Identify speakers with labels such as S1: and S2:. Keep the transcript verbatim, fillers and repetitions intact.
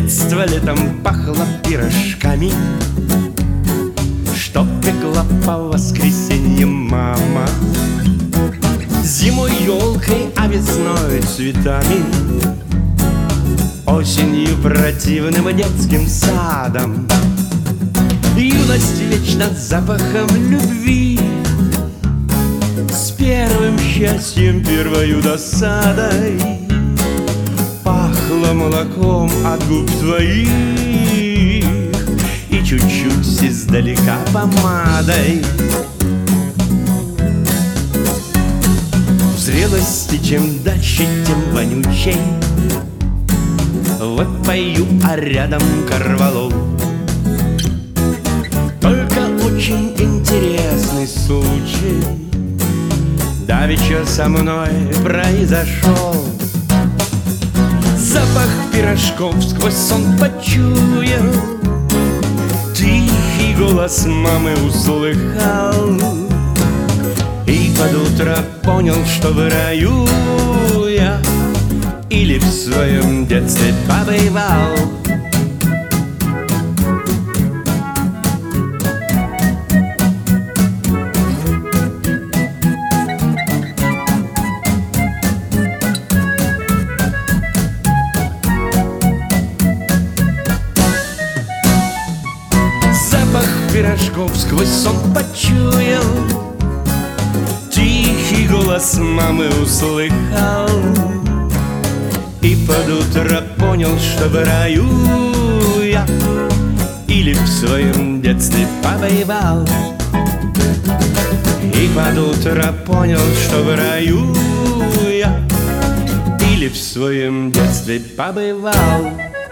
S1: детства летом пахло пирожками, что пекла по воскресеньям мама. Зимой елкой, а весной цветами, осенью противным детским садом. Юность вечно запахом любви, с первым счастьем, первою досадой. Пахло молоком от губ твоих и чуть-чуть издалека помадой. В зрелости чем дальше, тем вонючей выпою, а рядом корвалол. Только очень интересный случай давеча со мной произошел. Запах пирожков сквозь сон почуял, тихий голос мамы услыхал, и под утро понял, что в раю я или в своем детстве побывал. Запах пирожков сквозь сон почуял, тихий голос мамы услыхал, и под утро понял, что в раю я или в своем детстве побывал. И под утро понял, что в раю я или в своем детстве побывал.